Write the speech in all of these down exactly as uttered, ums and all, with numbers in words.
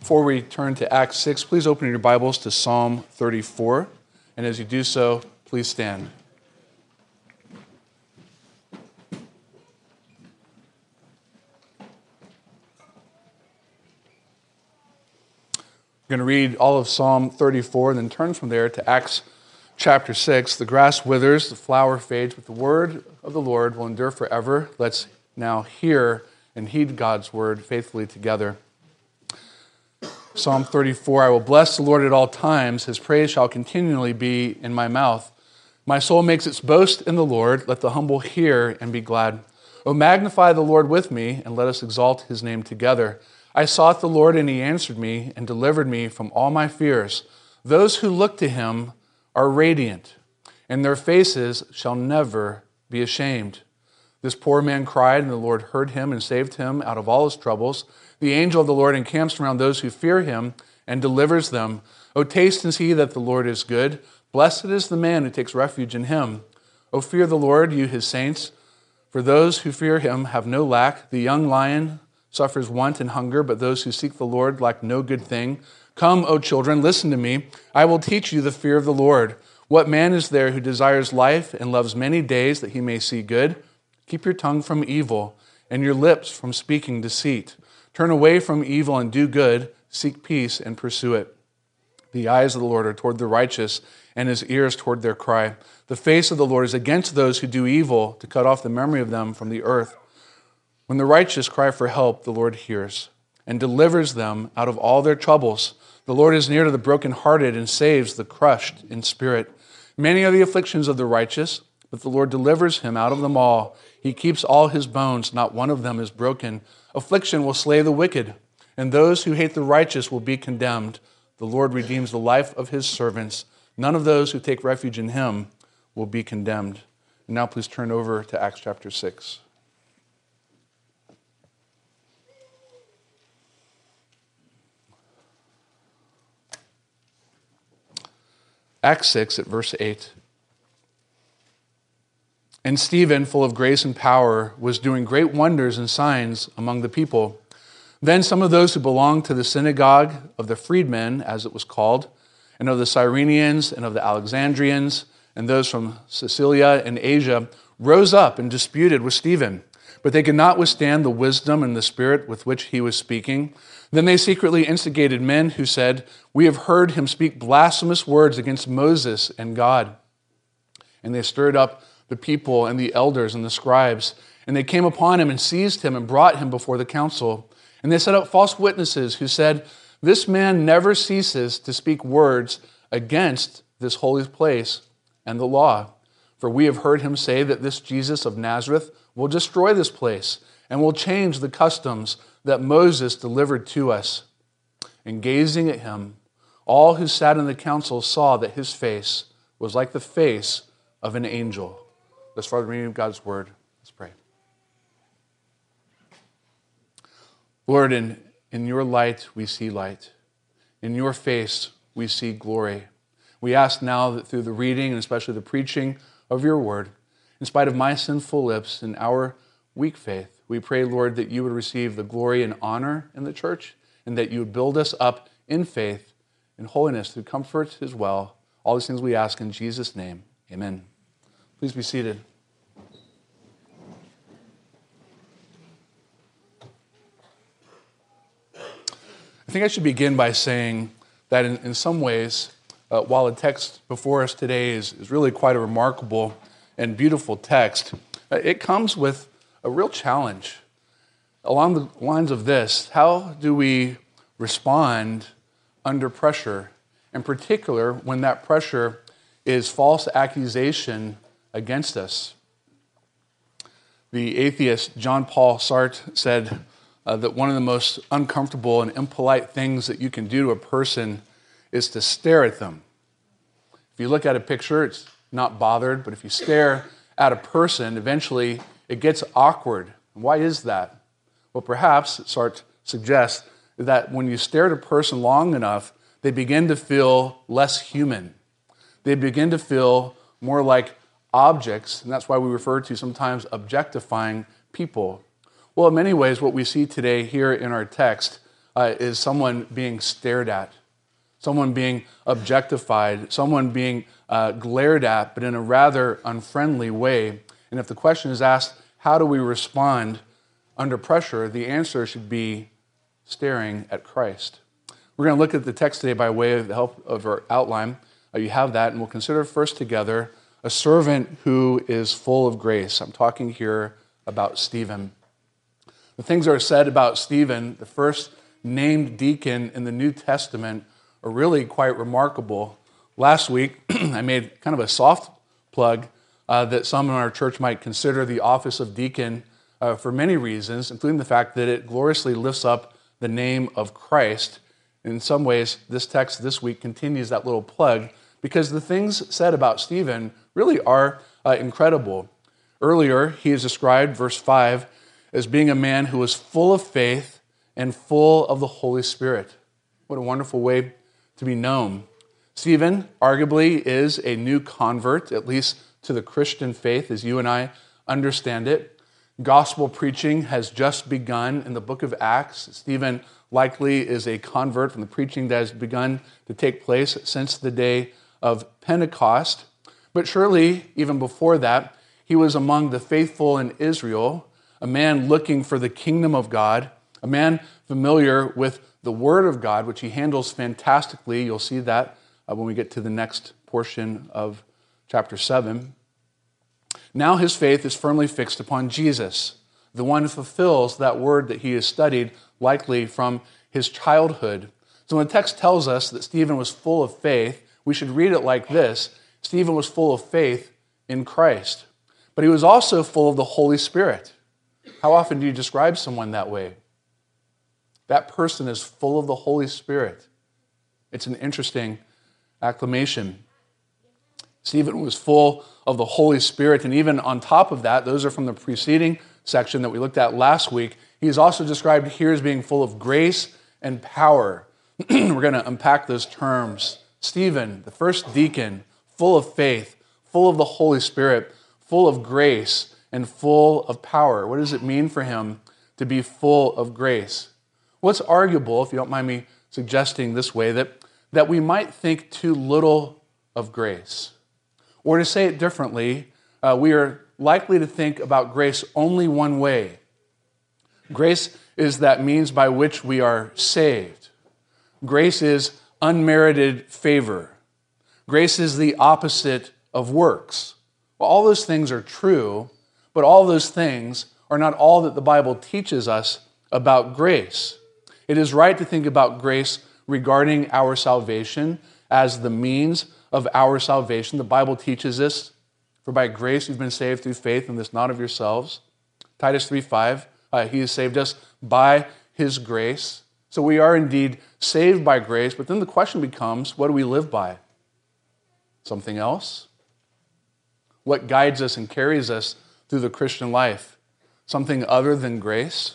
before we turn to Acts six, please open your Bibles to Psalm thirty-four. And as you do so, please stand. We're going to read all of Psalm thirty-four, then turn from there to Acts chapter six. The grass withers, the flower fades, but the word of the Lord will endure forever. Let's now hear and heed God's word faithfully together. Psalm thirty-four, I will bless the Lord at all times. His praise shall continually be in my mouth. My soul makes its boast in the Lord. Let the humble hear and be glad. O magnify the Lord with me, and let us exalt his name together. I sought the Lord, and he answered me and delivered me from all my fears. Those who look to him are radiant, and their faces shall never be ashamed. This poor man cried, and the Lord heard him and saved him out of all his troubles. The angel of the Lord encamps around those who fear him and delivers them. O taste and see that the Lord is good. Blessed is the man who takes refuge in him. O fear the Lord, you his saints, for those who fear him have no lack. The young lion suffers want and hunger, but those who seek the Lord lack no good thing. Come, O children, listen to me. I will teach you the fear of the Lord. What man is there who desires life and loves many days that he may see good? Keep your tongue from evil and your lips from speaking deceit. Turn away from evil and do good. Seek peace and pursue it. The eyes of the Lord are toward the righteous, and his ears toward their cry. The face of the Lord is against those who do evil, to cut off the memory of them from the earth. When the righteous cry for help, the Lord hears and delivers them out of all their troubles. The Lord is near to the brokenhearted and saves the crushed in spirit. Many are the afflictions of the righteous, but the Lord delivers him out of them all. He keeps all his bones, not one of them is broken. Affliction will slay the wicked, and those who hate the righteous will be condemned. The Lord redeems the life of his servants. None of those who take refuge in him will be condemned. And now please turn over to Acts chapter six. Acts six at verse eight. And Stephen, full of grace and power, was doing great wonders and signs among the people. Then some of those who belonged to the synagogue of the freedmen, as it was called, and of the Cyrenians and of the Alexandrians, and those from Cilicia and Asia, rose up and disputed with Stephen. But they could not withstand the wisdom and the spirit with which he was speaking. Then they secretly instigated men who said, "We have heard him speak blasphemous words against Moses and God." And they stirred up the people and the elders and the scribes. And they came upon him and seized him and brought him before the council. And they set up false witnesses who said, "This man never ceases to speak words against this holy place and the law. For we have heard him say that this Jesus of Nazareth will destroy this place and will change the customs that Moses delivered to us." And gazing at him, all who sat in the council saw that his face was like the face of an angel. Thus far, the reading of God's word. Let's pray. Lord, in, in your light we see light. In your face we see glory. We ask now that through the reading and especially the preaching of your word, in spite of my sinful lips and our weak faith, we pray, Lord, that you would receive the glory and honor in the church, and that you would build us up in faith and holiness through comfort as well. All these things we ask in Jesus' name. Amen. Please be seated. I think I should begin by saying that in, in some ways, uh, while the text before us today is, is really quite a remarkable and beautiful text, uh, it comes with a real challenge. Along the lines of this, how do we respond under pressure? In particular, when that pressure is false accusation against us. The atheist John Paul Sartre said uh, that one of the most uncomfortable and impolite things that you can do to a person is to stare at them. If you look at a picture, it's not bothered, but if you stare at a person, eventually it gets awkward. Why is that? Well, perhaps, Sartre suggests, that when you stare at a person long enough, they begin to feel less human. They begin to feel more like objects, and that's why we refer to sometimes objectifying people. Well, in many ways, what we see today here in our text uh, is someone being stared at, someone being objectified, someone being uh, glared at, but in a rather unfriendly way. And if the question is asked, how do we respond under pressure, the answer should be staring at Christ. We're going to look at the text today by way of the help of our outline. Uh, you have that, and we'll consider first together a servant who is full of grace. I'm talking here about Stephen. The things that are said about Stephen, the first named deacon in the New Testament, are really quite remarkable. Last week, I made kind of a soft plug uh, that some in our church might consider the office of deacon uh, for many reasons, including the fact that it gloriously lifts up the name of Christ. In some ways, this text this week continues that little plug because the things said about Stephen really are uh, incredible. Earlier, he is described, verse five, as being a man who was full of faith and full of the Holy Spirit. What a wonderful way to be known. Stephen arguably is a new convert, at least to the Christian faith as you and I understand it. Gospel preaching has just begun in the book of Acts. Stephen likely is a convert from the preaching that has begun to take place since the day of Pentecost. But surely, even before that, he was among the faithful in Israel, a man looking for the kingdom of God, a man familiar with the Word of God, which he handles fantastically. You'll see that uh, when we get to the next portion of chapter seven. Now his faith is firmly fixed upon Jesus, the one who fulfills that word that he has studied, likely from his childhood. So when the text tells us that Stephen was full of faith, we should read it like this: Stephen was full of faith in Christ, but he was also full of the Holy Spirit. How often do you describe someone that way? That person is full of the Holy Spirit. It's an interesting acclamation. Stephen was full of the Holy Spirit, and even on top of that, those are from the preceding section that we looked at last week. He is also described here as being full of grace and power. We're going to unpack those terms. Stephen, the first deacon, full of faith, full of the Holy Spirit, full of grace, and full of power. What does it mean for him to be full of grace? Well, it's arguable, if you don't mind me suggesting this way, that, that we might think too little of grace. Or to say it differently, uh, we are likely to think about grace only one way. Grace is that means by which we are saved. Grace is unmerited favor. Grace is the opposite of works. Well, all those things are true, but all those things are not all that the Bible teaches us about grace. It is right to think about grace regarding our salvation as the means of our salvation. The Bible teaches this, for by grace you've been saved through faith, and this not of yourselves. Titus three five, uh, he has saved us by his grace. So we are indeed saved by grace, but then the question becomes, what do we live by? Something else? What guides us and carries us through the Christian life? Something other than grace?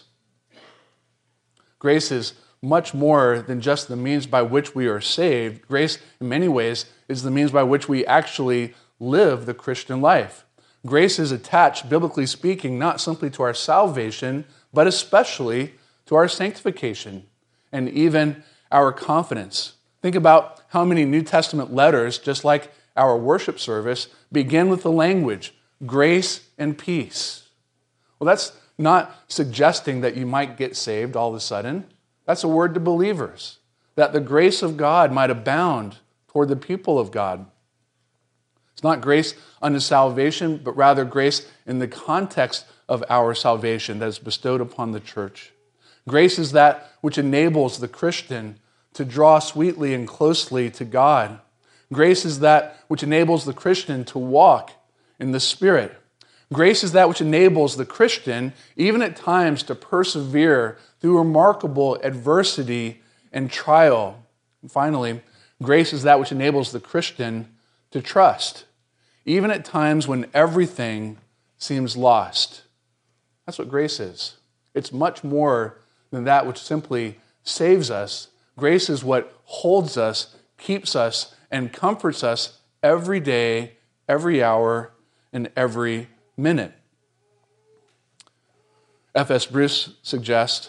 Grace is much more than just the means by which we are saved. Grace, in many ways, is the means by which we actually live the Christian life. Grace is attached, biblically speaking, not simply to our salvation, but especially to our sanctification and even our confidence. Think about how many New Testament letters, just like our worship service, begin with the language, grace and peace. Well, that's not suggesting that you might get saved all of a sudden. That's a word to believers, that the grace of God might abound toward the people of God. It's not grace unto salvation, but rather grace in the context of our salvation that is bestowed upon the church. Grace is that which enables the Christian to draw sweetly and closely to God. Grace is that which enables the Christian to walk in the Spirit. Grace is that which enables the Christian, even at times, to persevere through remarkable adversity and trial. And finally, grace is that which enables the Christian to trust, even at times when everything seems lost. That's what grace is. It's much more than that which simply saves us. Grace is what holds us, keeps us, and comforts us every day, every hour, and every minute. F S Bruce suggests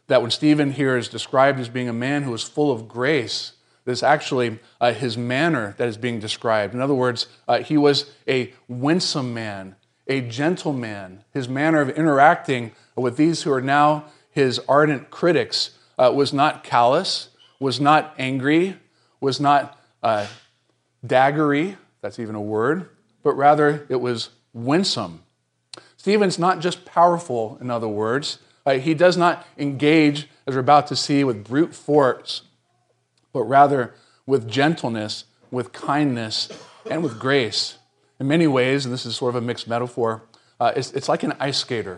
that when Stephen here is described as being a man who was full of grace, it's actually uh, his manner that is being described. In other words, uh, he was a winsome man, a gentle man. His manner of interacting with these who are now his ardent critics uh, was not callous, was not angry, was not uh, daggery, that's even a word, but rather it was winsome. Stephen's not just powerful, in other words. Uh, he does not engage, as we're about to see, with brute force, but rather with gentleness, with kindness, and with grace. In many ways, and this is sort of a mixed metaphor, uh, it's, it's like an ice skater,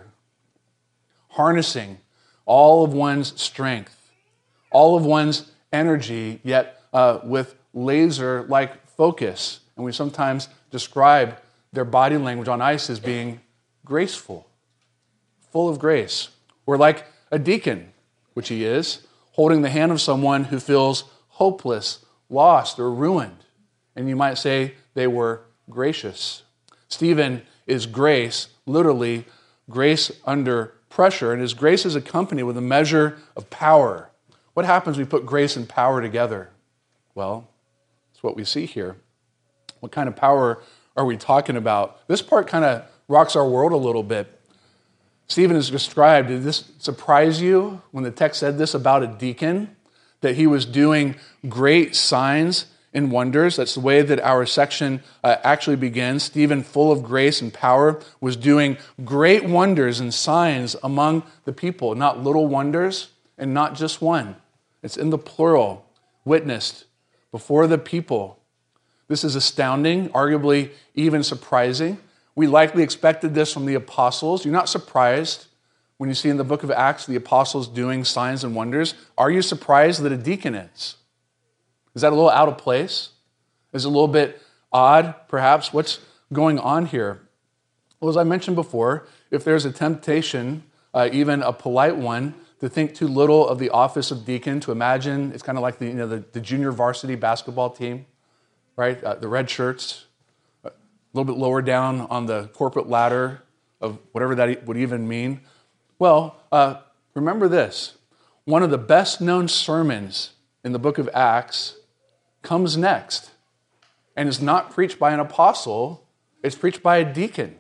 harnessing all of one's strength, all of one's energy, yet uh, with laser-like focus. And we sometimes describe their body language on ice as being graceful, full of grace. Or like a deacon, which he is, holding the hand of someone who feels hopeless, lost, or ruined. And you might say they were gracious. Stephen is grace, literally grace under pressure, and his grace is accompanied with a measure of power. What happens when we put grace and power together? Well, it's what we see here. What kind of power are we talking about? This part kind of rocks our world a little bit. Stephen is described. Did this surprise you when the text said this about a deacon? That he was doing great signs and wonders. That's the way that our section uh, actually begins. Stephen, full of grace and power, was doing great wonders and signs among the people. Not little wonders and not just one. It's in the plural, witnessed before the people. This is astounding, arguably even surprising. We likely expected this from the apostles. You're not surprised when you see in the book of Acts the apostles doing signs and wonders. Are you surprised that a deacon is? Is that a little out of place? Is it a little bit odd, perhaps? What's going on here? Well, as I mentioned before, if there's a temptation, uh, even a polite one, to think too little of the office of deacon, to imagine it's kind of like the, you know, the, the junior varsity basketball team, right? Uh, the red shirts, a little bit lower down on the corporate ladder of whatever that would even mean. Well, uh, remember this. One of the best known sermons in the book of Acts comes next and is not preached by an apostle, it's preached by a deacon.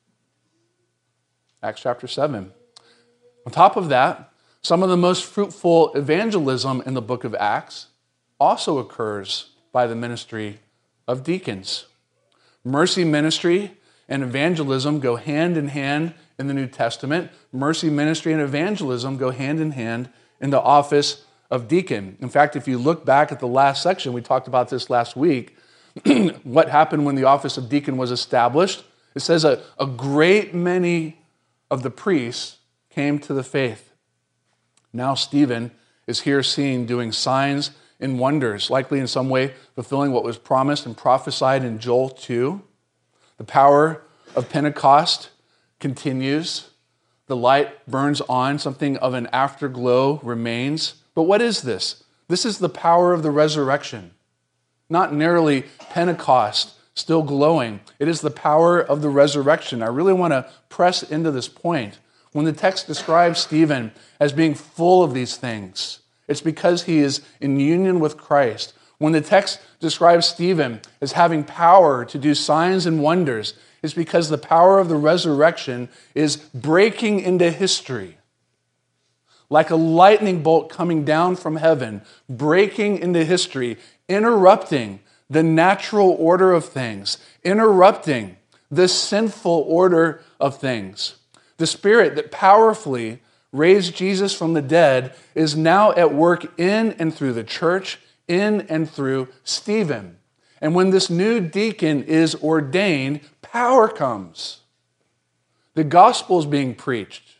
Acts chapter seven. On top of that, some of the most fruitful evangelism in the book of Acts also occurs by the ministry of deacons. Mercy ministry and evangelism go hand in hand in the New Testament. Mercy ministry and evangelism go hand in hand in the office of deacon. In fact, if you look back at the last section, we talked about this last week, what happened when the office of deacon was established. It says a, a great many of the priests came to the faith. Now Stephen is here seen doing signs and wonders, likely in some way fulfilling what was promised and prophesied in Joel two. The power of Pentecost continues. The light burns on. Something of an afterglow remains. But what is this? This is the power of the resurrection. Not merely Pentecost still glowing. It is the power of the resurrection. I really want to press into this point. When the text describes Stephen as being full of these things, it's because he is in union with Christ. When the text describes Stephen as having power to do signs and wonders, it's because the power of the resurrection is breaking into history. Like a lightning bolt coming down from heaven, breaking into history, interrupting the natural order of things, interrupting the sinful order of things. The Spirit that powerfully raised Jesus from the dead is now at work in and through the church, in and through Stephen. And when this new deacon is ordained, power comes. The gospel is being preached.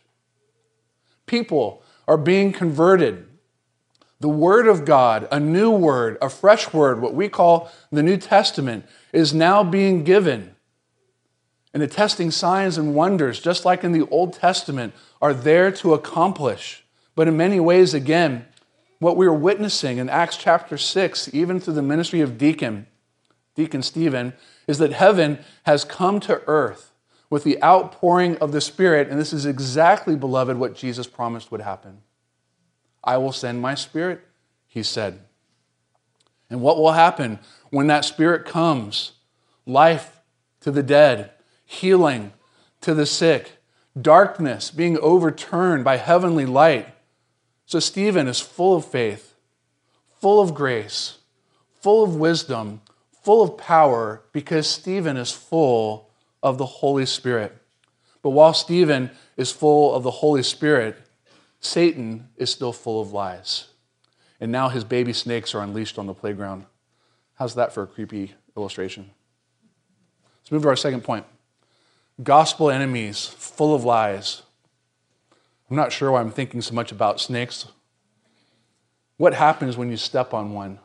People are being converted. The Word of God, a new word, a fresh word, what we call the New Testament, is now being given. And attesting signs and wonders, just like in the Old Testament, are there to accomplish. But in many ways, again, what we are witnessing in Acts chapter six, even through the ministry of Deacon, Deacon Stephen, is that heaven has come to earth with the outpouring of the Spirit. And this is exactly, beloved, what Jesus promised would happen. I will send my Spirit, he said. And what will happen when that Spirit comes? Life to the dead, healing to the sick, darkness being overturned by heavenly light. So Stephen is full of faith, full of grace, full of wisdom, full of power, because Stephen is full of the Holy Spirit. But while Stephen is full of the Holy Spirit, Satan is still full of lies. And now his baby snakes are unleashed on the playground. How's that for a creepy illustration? Let's move to our second point. Gospel enemies, full of lies. I'm not sure why I'm thinking so much about snakes. What happens when you step on one?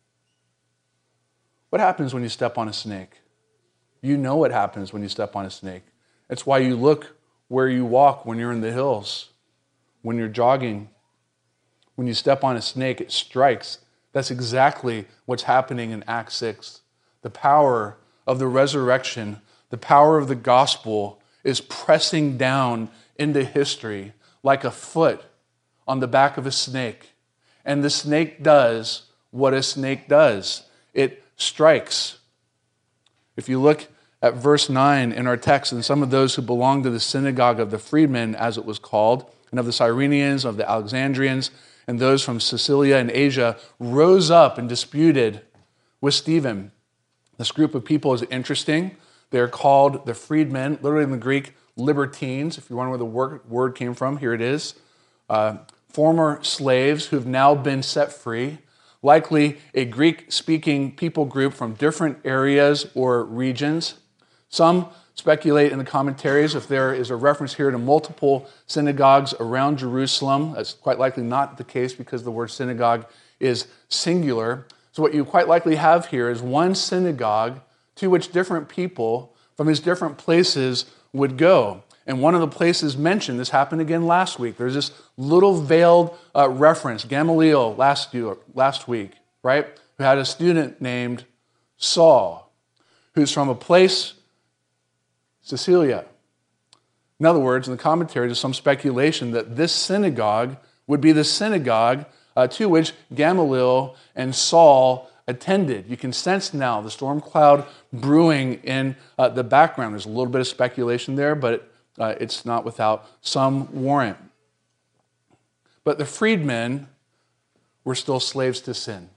What happens when you step on a snake? You know what happens when you step on a snake. It's why you look where you walk when you're in the hills, when you're jogging. When you step on a snake, it strikes. That's exactly what's happening in Acts six. The power of the resurrection, the power of the gospel is pressing down into history like a foot on the back of a snake. And the snake does what a snake does. It strikes. If you look at verse nine in our text, and some of those who belonged to the synagogue of the freedmen, as it was called, and of the Cyrenians, of the Alexandrians, and those from Cilicia and Asia rose up and disputed with Stephen. This group of people is interesting. They're called the freedmen, literally in the Greek, libertines. If you wonder where the word, word came from, here it is. Uh, former slaves who've now been set free, likely a Greek-speaking people group from different areas or regions. Some speculate in the commentaries if there is a reference here to multiple synagogues around Jerusalem. That's quite likely not the case because the word synagogue is singular. So what you quite likely have here is one synagogue to which different people from these different places would go. And one of the places mentioned, this happened again last week, there's this little veiled uh, reference, Gamaliel last, year, last week, right, who had a student named Saul, who's from a place Cilicia. In other words, in the commentary, there's some speculation that this synagogue would be the synagogue uh, to which Gamaliel and Saul attended. You can sense now the storm cloud brewing in uh, the background. There's a little bit of speculation there, but uh, it's not without some warrant. But the freedmen were still slaves to sin.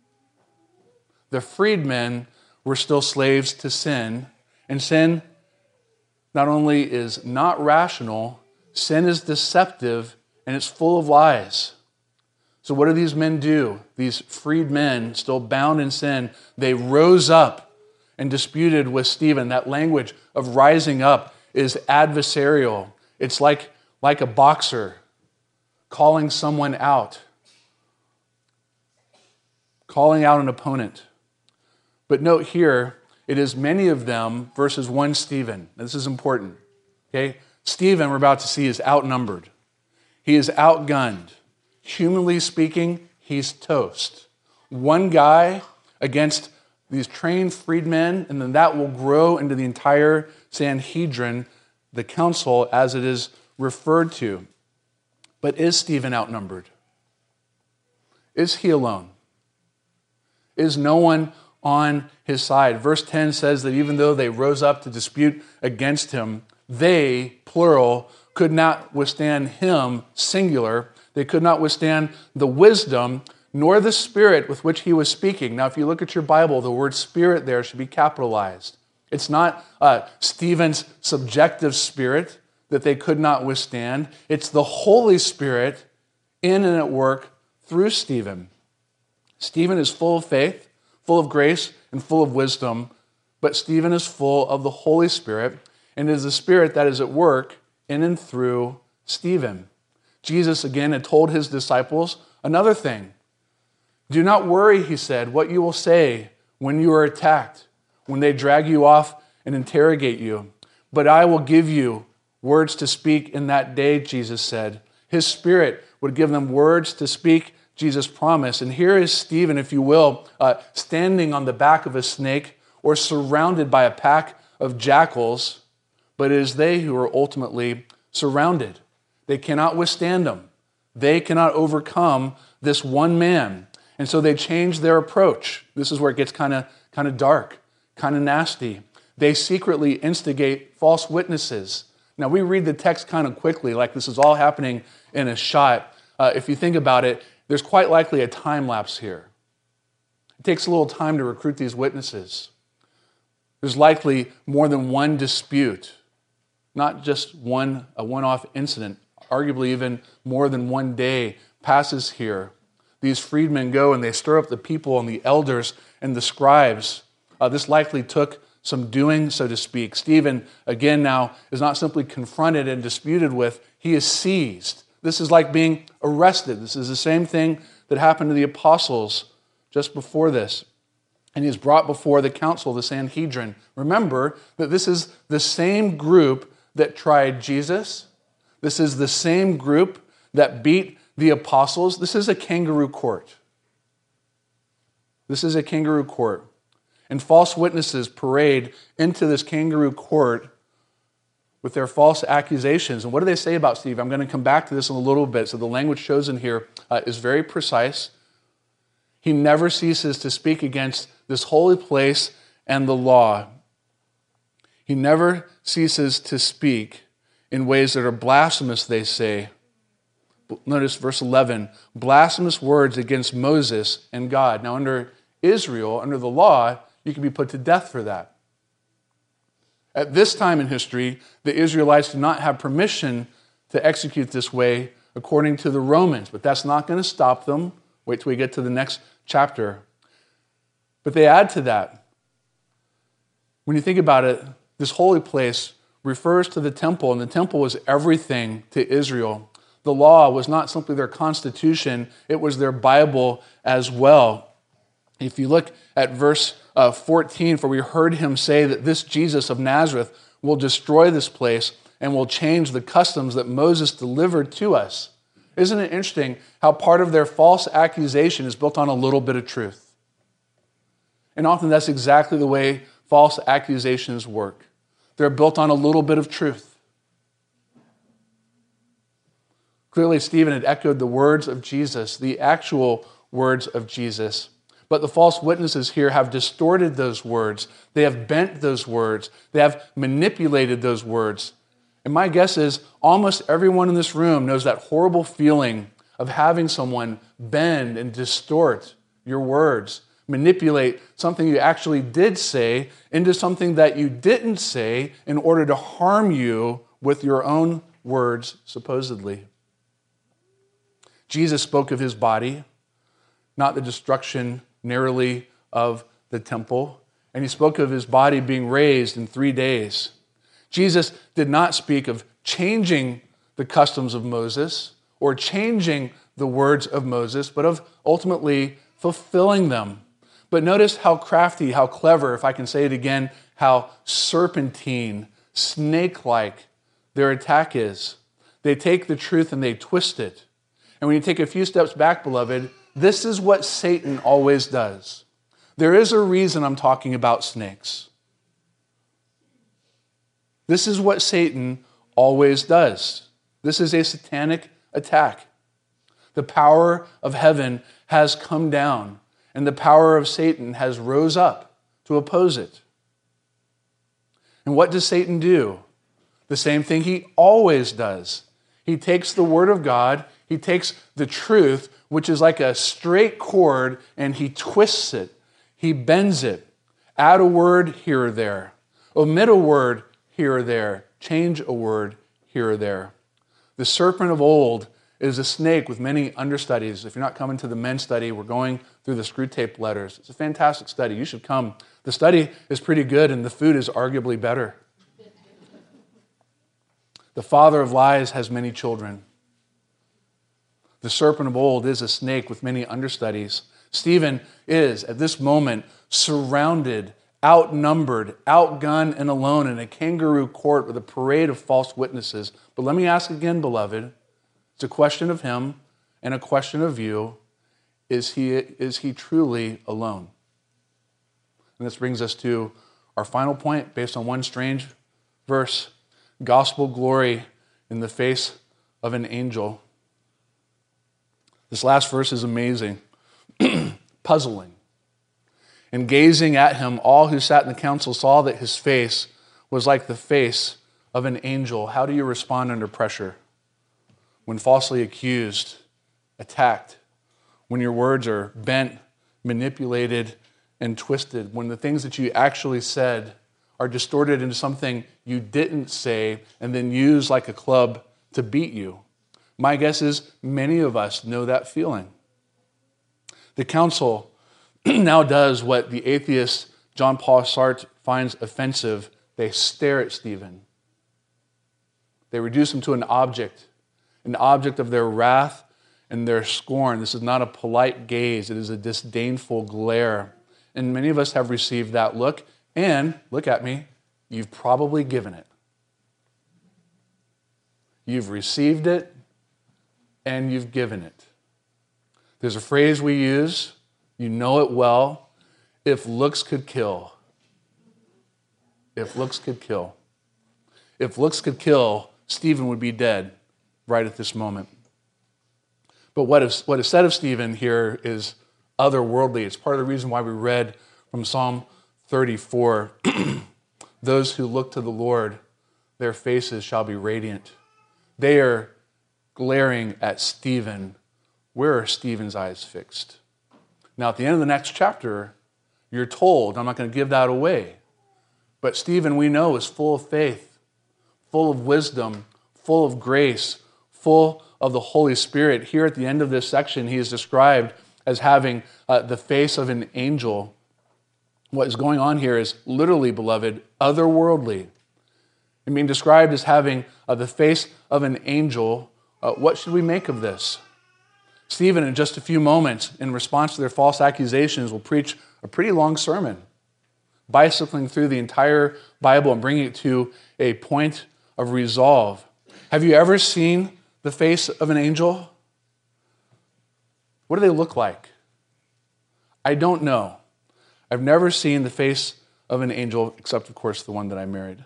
The freedmen were still slaves to sin, and sin not only is not rational, sin is deceptive, and it's full of lies. So what do these men do? These freed men, still bound in sin, they rose up and disputed with Stephen. That language of rising up is adversarial. It's like, like a boxer calling someone out, calling out an opponent. But note here, it is many of them versus one Stephen. This is important. Okay? Stephen, we're about to see, is outnumbered. He is outgunned. Humanly speaking, he's toast. One guy against these trained freedmen, and then that will grow into the entire Sanhedrin, the council as it is referred to. But is Stephen outnumbered? Is he alone? Is no one on his side? Verse ten says that even though they rose up to dispute against him, they, plural, could not withstand him, singular. They could not withstand the wisdom nor the spirit with which he was speaking. Now, if you look at your Bible, the word spirit there should be capitalized. It's not uh, Stephen's subjective spirit that they could not withstand. It's the Holy Spirit in and at work through Stephen. Stephen is full of faith, full of grace, and full of wisdom, but Stephen is full of the Holy Spirit, and it is the Spirit that is at work in and through Stephen. Jesus, again, had told his disciples another thing. Do not worry, he said, what you will say when you are attacked, when they drag you off and interrogate you. But I will give you words to speak in that day, Jesus said. His Spirit would give them words to speak, Jesus promised. And here is Stephen, if you will, uh, standing on the back of a snake or surrounded by a pack of jackals, but it is they who are ultimately surrounded. They cannot withstand him. They cannot overcome this one man. And so they change their approach. This is where it gets kind of kind of dark, kind of nasty. They secretly instigate false witnesses. Now, we read the text kind of quickly, like this is all happening in a shot. Uh, if you think about it, there's quite likely a time lapse here. It takes a little time to recruit these witnesses. There's likely more than one dispute, not just one a one-off incident. Arguably even more than one day passes here. These freedmen go and they stir up the people and the elders and the scribes. Uh, this likely took some doing, so to speak. Stephen, again now, is not simply confronted and disputed with, he is seized. This is like being arrested. This is the same thing that happened to the apostles just before this. And he is brought before the council, the Sanhedrin. Remember that this is the same group that tried Jesus. This is the same group that beat the apostles. This is a kangaroo court. This is a kangaroo court. And false witnesses parade into this kangaroo court with their false accusations. And what do they say about Steve? I'm going to come back to this in a little bit. So the language chosen here uh, is very precise. He never ceases to speak against this holy place and the law. He never ceases to speak in ways that are blasphemous, they say. Notice verse eleven, blasphemous words against Moses and God. Now under Israel, under the law, you can be put to death for that. At this time in history, the Israelites do not have permission to execute this way according to the Romans, but that's not going to stop them. Wait till we get to the next chapter. But they add to that. When you think about it, this holy place refers to the temple, and the temple was everything to Israel. The law was not simply their constitution, it was their Bible as well. If you look at verse uh, fourteen, for we heard him say that this Jesus of Nazareth will destroy this place and will change the customs that Moses delivered to us. Isn't it interesting how part of their false accusation is built on a little bit of truth? And often that's exactly the way false accusations work. They're built on a little bit of truth. Clearly, Stephen had echoed the words of Jesus, the actual words of Jesus. But the false witnesses here have distorted those words. They have bent those words. They have manipulated those words. And my guess is almost everyone in this room knows that horrible feeling of having someone bend and distort your words, manipulate something you actually did say into something that you didn't say in order to harm you with your own words, supposedly. Jesus spoke of his body, not the destruction narrowly of the temple, and he spoke of his body being raised in three days. Jesus did not speak of changing the customs of Moses or changing the words of Moses, but of ultimately fulfilling them. But notice how crafty, how clever, if I can say it again, how serpentine, snake-like their attack is. They take the truth and they twist it. And when you take a few steps back, beloved, this is what Satan always does. There is a reason I'm talking about snakes. This is what Satan always does. This is a satanic attack. The power of heaven has come down, and the power of Satan has rose up to oppose it. And what does Satan do? The same thing he always does. He takes the word of God, he takes the truth, which is like a straight cord, and he twists it. He bends it. Add a word here or there. Omit a word here or there. Change a word here or there. The serpent of old is a snake with many understudies. If you're not coming to the men's study, we're going through the Screw Tape Letters. It's a fantastic study. You should come. The study is pretty good, and the food is arguably better. The father of lies has many children. The serpent of old is a snake with many understudies. Stephen is, at this moment, surrounded, outnumbered, outgunned, and alone in a kangaroo court with a parade of false witnesses. But let me ask again, beloved, it's a question of him and a question of you. Is he, is he truly alone? And this brings us to our final point based on one strange verse. Gospel glory in the face of an angel. This last verse is amazing, puzzling. And gazing at him, all who sat in the council saw that his face was like the face of an angel. How do you respond under pressure? When falsely accused, attacked, when your words are bent, manipulated, and twisted, when the things that you actually said are distorted into something you didn't say and then used like a club to beat you. My guess is many of us know that feeling. The council now does what the atheist John Paul Sartre finds offensive. They stare at Stephen. They reduce him to an object, an object of their wrath and their scorn. This is not a polite gaze. It is a disdainful glare. And many of us have received that look, and, look at me, you've probably given it. You've received it, and you've given it. There's a phrase we use, you know it well, if looks could kill. If looks could kill. If looks could kill, Stephen would be dead right at this moment. But what is, what is said of Stephen here is otherworldly. It's part of the reason why we read from Psalm thirty-four. Those who look to the Lord, their faces shall be radiant. They are glaring at Stephen. Where are Stephen's eyes fixed? Now, at the end of the next chapter, you're told, I'm not going to give that away, but Stephen, we know, is full of faith, full of wisdom, full of grace, full of the Holy Spirit. Here at the end of this section, he is described as having uh, the face of an angel. What is going on here is literally, beloved, otherworldly. I mean, described as having uh, the face of an angel. Uh, what should we make of this? Stephen, in just a few moments, in response to their false accusations, will preach a pretty long sermon, bicycling through the entire Bible and bringing it to a point of resolve. Have you ever seen the face of an angel? What do they look like? I don't know. I've never seen the face of an angel, except, of course, the one that I married.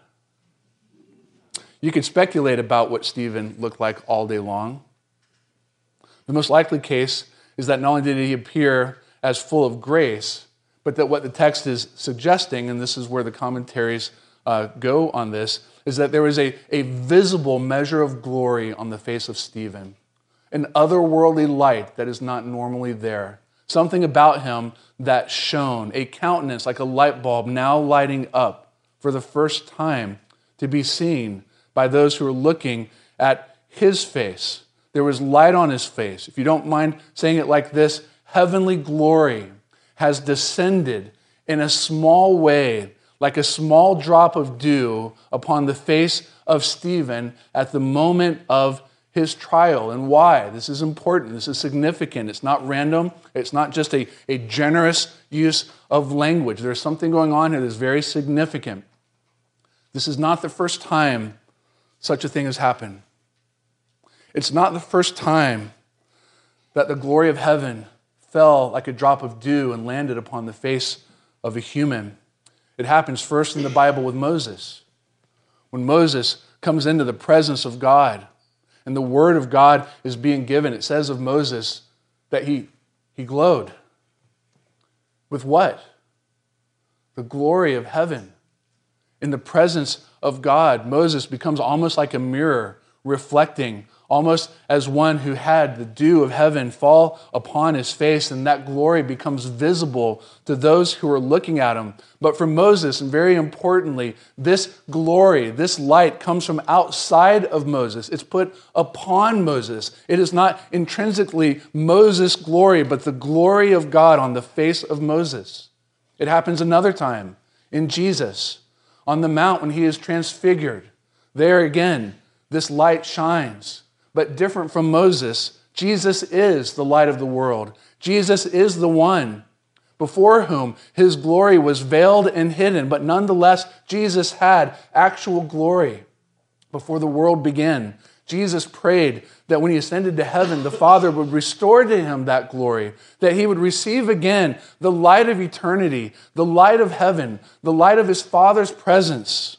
You could speculate about what Stephen looked like all day long. The most likely case is that not only did he appear as full of grace, but that what the text is suggesting, and this is where the commentaries uh, go on this, is that there was a, a visible measure of glory on the face of Stephen, an otherworldly light that is not normally there. Something about him that shone, a countenance like a light bulb now lighting up for the first time to be seen by those who are looking at his face. There was light on his face. If you don't mind saying it like this, heavenly glory has descended in a small way, like a small drop of dew upon the face of Stephen at the moment of his trial. And why? This is important. This is significant. It's not random. It's not just a, a generous use of language. There's something going on here that's very significant. This is not the first time such a thing has happened. It's not the first time that the glory of heaven fell like a drop of dew and landed upon the face of a human. It happens first in the Bible with Moses. When Moses comes into the presence of God and the word of God is being given, it says of Moses that he, he glowed. With what? The glory of heaven. In the presence of God, Moses becomes almost like a mirror, reflecting, almost as one who had the dew of heaven fall upon his face, and that glory becomes visible to those who are looking at him. But for Moses, and very importantly, this glory, this light comes from outside of Moses. It's put upon Moses. It is not intrinsically Moses' glory, but the glory of God on the face of Moses. It happens another time in Jesus, on the mount when he is transfigured. There again, this light shines. But different from Moses, Jesus is the light of the world. Jesus is the one before whom his glory was veiled and hidden, but nonetheless, Jesus had actual glory before the world began. Jesus prayed that when he ascended to heaven, the Father would restore to him that glory, that he would receive again the light of eternity, the light of heaven, the light of his Father's presence.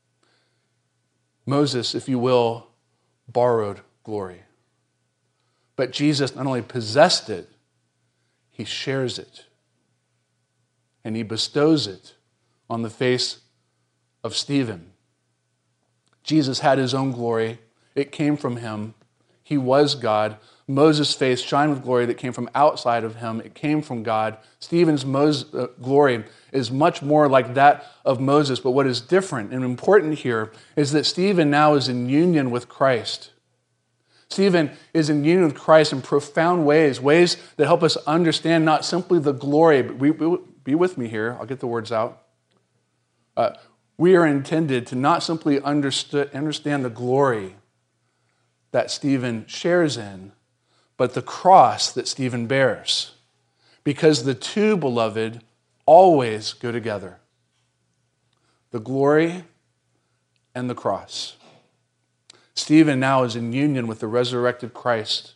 Moses, if you will, borrowed glory. But Jesus not only possessed it, he shares it. And he bestows it on the face of Stephen. Jesus had his own glory. It came from him. He was God. Moses' face shined with glory that came from outside of him. It came from God. Stephen's Mos- uh, glory is much more like that of Moses. But what is different and important here is that Stephen now is in union with Christ. Stephen is in union with Christ in profound ways, ways that help us understand not simply the glory, but we, we, be with me here. I'll get the words out. Uh, we are intended to not simply understand, understand the glory that Stephen shares in, but the cross that Stephen bears. Because the two, beloved, always go together. The glory and the cross. Stephen now is in union with the resurrected Christ.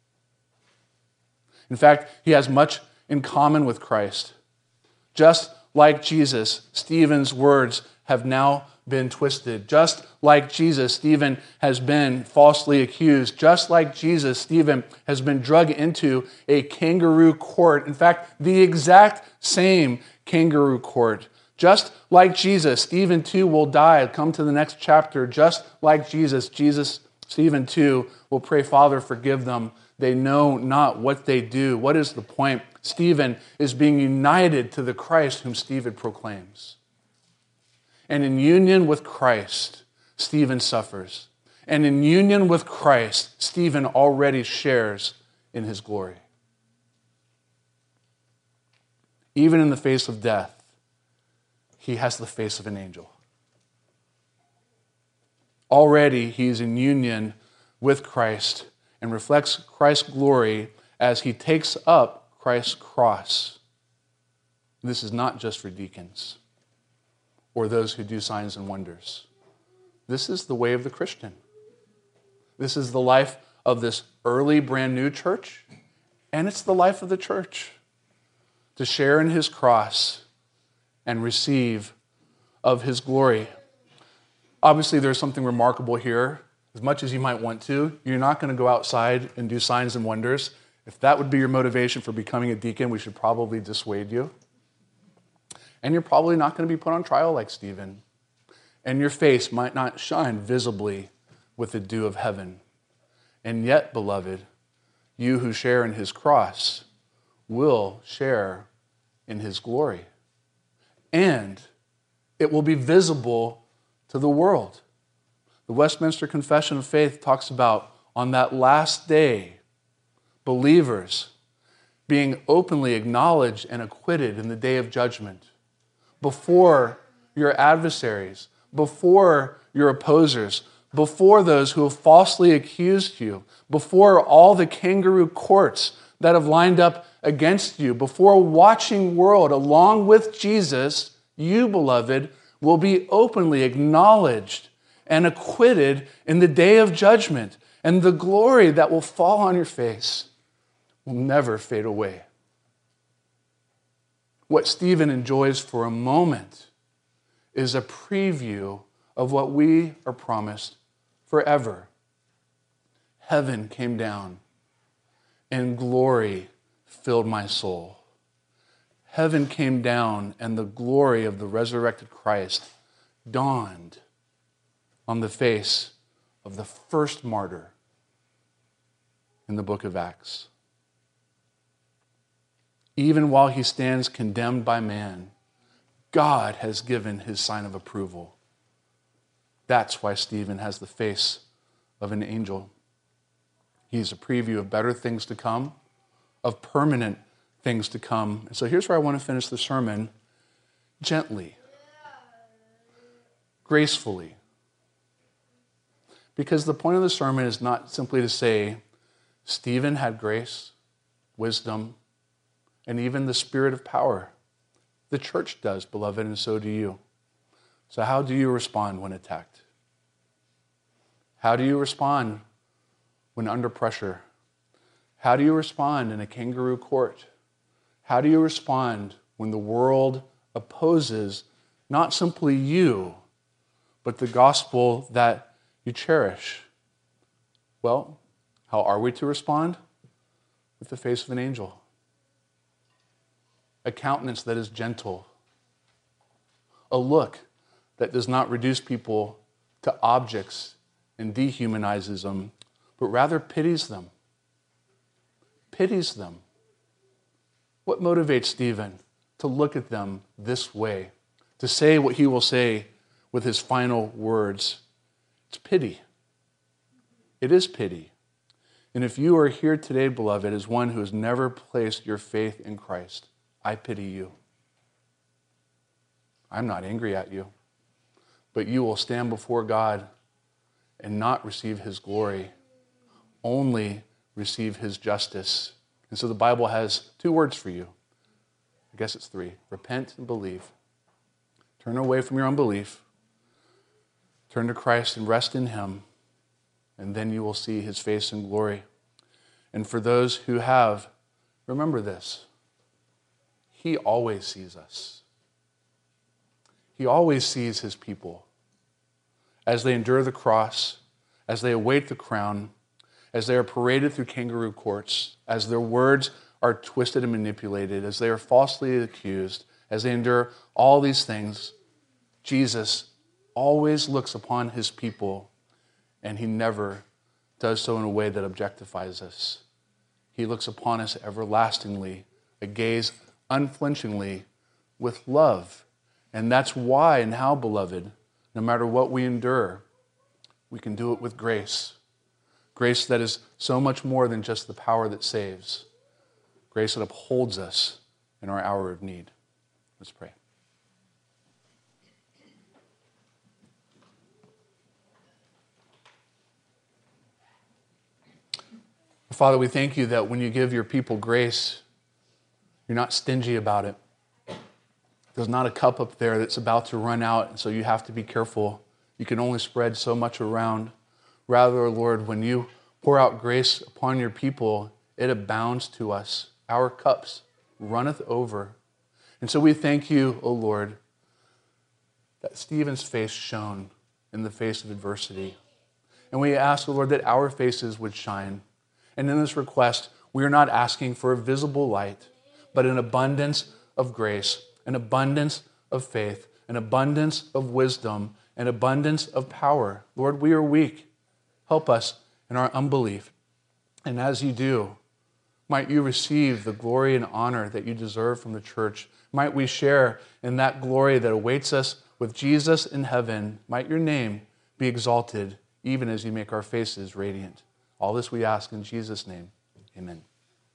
In fact, he has much in common with Christ. Just like Jesus, Stephen's words have now been twisted. Just like Jesus, Stephen has been falsely accused. Just like Jesus, Stephen has been dragged into a kangaroo court. In fact, the exact same kangaroo court. Just like Jesus, Stephen too will die. Come to the next chapter. Just like Jesus, Jesus, Stephen too will pray, Father, forgive them. They know not what they do. What is the point? Stephen is being united to the Christ whom Stephen proclaims. And in union with Christ, Stephen suffers. And in union with Christ, Stephen already shares in his glory. Even in the face of death, he has the face of an angel. Already he is in union with Christ and reflects Christ's glory as he takes up Christ's cross. This is not just for deacons or those who do signs and wonders. This is the way of the Christian. This is the life of this early brand new church, and it's the life of the church to share in his cross and receive of his glory. Obviously, there's something remarkable here. As much as you might want to, you're not going to go outside and do signs and wonders. If that would be your motivation for becoming a deacon, we should probably dissuade you. And you're probably not going to be put on trial like Stephen. And your face might not shine visibly with the dew of heaven. And yet, beloved, you who share in his cross will share in his glory. And it will be visible to the world. The Westminster Confession of Faith talks about on that last day, believers being openly acknowledged and acquitted in the day of judgment before your adversaries, before your opposers, before those who have falsely accused you, before all the kangaroo courts that have lined up against you, before a watching world along with Jesus, you, beloved, will be openly acknowledged and acquitted in the day of judgment. And the glory that will fall on your face will never fade away. What Stephen enjoys for a moment is a preview of what we are promised forever. Heaven came down and glory filled my soul. Heaven came down and the glory of the resurrected Christ dawned on the face of the first martyr in the book of Acts. Even while he stands condemned by man, God has given his sign of approval. That's why Stephen has the face of an angel. He's a preview of better things to come, of permanent things to come. So here's where I want to finish the sermon. Gently, gracefully. Because the point of the sermon is not simply to say, Stephen had grace, wisdom, and even the spirit of power. The church does, beloved, and so do you. So how do you respond when attacked? How do you respond when under pressure? How do you respond in a kangaroo court? How do you respond when the world opposes not simply you, but the gospel that you cherish? Well, how are we to respond? with the face of an angel, a countenance that is gentle, a look that does not reduce people to objects and dehumanizes them, but rather pities them. Pities them. What motivates Stephen to look at them this way, to say what he will say with his final words? It's pity. It is pity. And if you are here today, beloved, as one who has never placed your faith in Christ, I pity you. I'm not angry at you, but you will stand before God and not receive his glory, only receive his justice. And so the Bible has two words for you. I guess it's three. Repent and believe. Turn away from your unbelief. Turn to Christ and rest in him, and then you will see his face in glory. And for those who have, remember this. He always sees us. He always sees his people as they endure the cross, as they await the crown, as they are paraded through kangaroo courts, as their words are twisted and manipulated, as they are falsely accused, as they endure all these things. Jesus always looks upon his people, and he never does so in a way that objectifies us. He looks upon us everlastingly, a gaze unflinchingly with love. And that's why and how, beloved, no matter what we endure, we can do it with grace. Grace that is so much more than just the power that saves. Grace that upholds us in our hour of need. Let's pray. Father, we thank you that when you give your people grace, you're not stingy about it. There's not a cup up there that's about to run out, and so you have to be careful. You can only spread so much around. Rather, Lord, when you pour out grace upon your people, it abounds to us. Our cups runneth over. And so we thank you, O Lord, that Stephen's face shone in the face of adversity. And we ask, O Lord, that our faces would shine. And in this request, we are not asking for a visible light, but an abundance of grace, an abundance of faith, an abundance of wisdom, an abundance of power. Lord, we are weak. Help us in our unbelief. And as you do, might you receive the glory and honor that you deserve from the church. Might we share in that glory that awaits us with Jesus in heaven. Might your name be exalted, even as you make our faces radiant. All this we ask in Jesus' name. Amen.